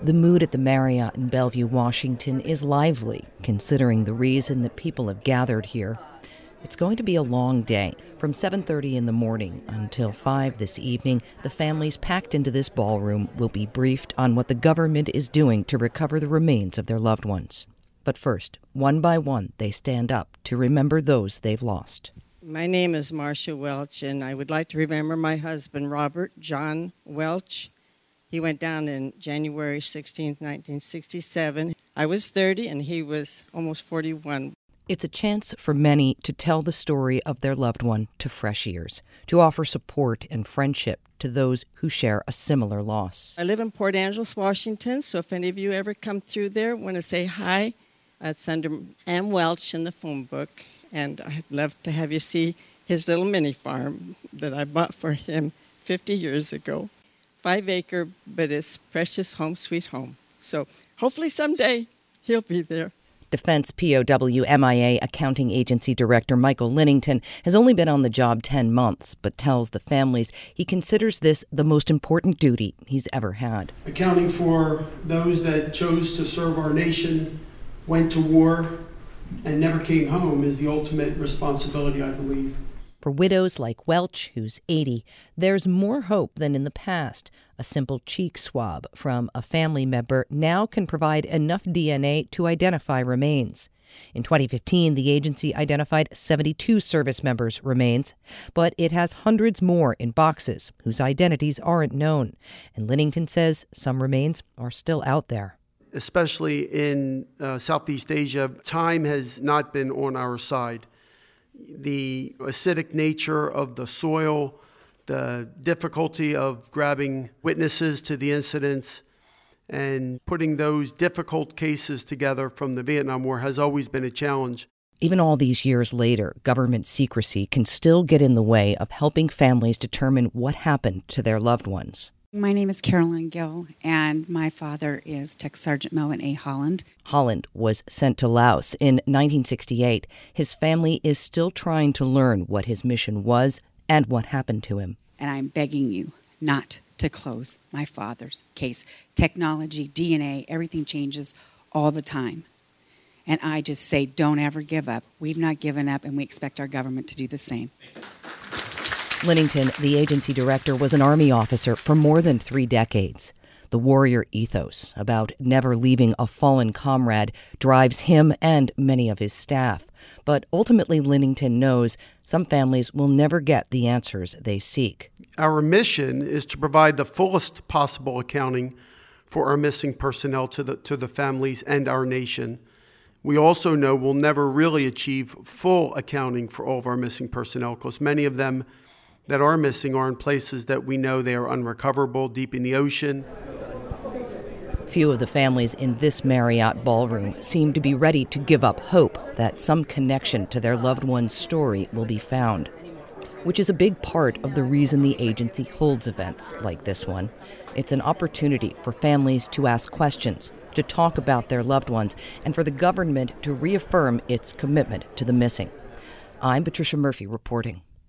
The mood at the Marriott in Bellevue, Washington is lively, considering the reason that people have gathered here. It's going to be a long day. From 7:30 in the morning until 5 this evening, the families packed into this ballroom will be briefed on what the government is doing to recover the remains of their loved ones. But first, one by one, they stand up to remember those they've lost. My name is Marcia Welch, and I would like to remember my husband, Robert John Welch. He went down in January 16th, 1967. I was 30, and he was almost 41. It's a chance for many to tell the story of their loved one to fresh ears, to offer support and friendship to those who share a similar loss. I live in Port Angeles, Washington, so if any of you ever come through there, want to say hi, it's under M. Welch in the phone book, and I'd love to have you see his little mini farm that I bought for him 50 years ago. 5-acre, but it's precious home, sweet home. So hopefully someday he'll be there. Defense POW MIA Accounting Agency Director Michael Linnington has only been on the job 10 months, but tells the families he considers this the most important duty he's ever had. Accounting for those that chose to serve our nation, went to war, and never came home is the ultimate responsibility, I believe. For widows like Welch, who's 80, there's more hope than in the past. A simple cheek swab from a family member now can provide enough DNA to identify remains. In 2015, the agency identified 72 service members' remains, but it has hundreds more in boxes whose identities aren't known. And Linnington says some remains are still out there. Especially in Southeast Asia, time has not been on our side. The acidic nature of the soil, the difficulty of grabbing witnesses to the incidents, and putting those difficult cases together from the Vietnam War has always been a challenge. Even all these years later, government secrecy can still get in the way of helping families determine what happened to their loved ones. My name is Carolyn Gill, and my father is Tech Sergeant Melvin A. Holland. Holland was sent to Laos in 1968. His family is still trying to learn what his mission was and what happened to him. And I'm begging you not to close my father's case. Technology, DNA, everything changes all the time. And I just say, don't ever give up. We've not given up, and we expect our government to do the same. Linnington, the agency director, was an Army officer for more than 3 decades. The warrior ethos about never leaving a fallen comrade drives him and many of his staff. But ultimately, Linnington knows some families will never get the answers they seek. Our mission is to provide the fullest possible accounting for our missing personnel to the families and our nation. We also know we'll never really achieve full accounting for all of our missing personnel because many of them that are missing are in places that we know they are unrecoverable, deep in the ocean. Few of the families in this Marriott ballroom seem to be ready to give up hope that some connection to their loved one's story will be found, which is a big part of the reason the agency holds events like this one. It's an opportunity for families to ask questions, to talk about their loved ones, and for the government to reaffirm its commitment to the missing. I'm Patricia Murphy reporting.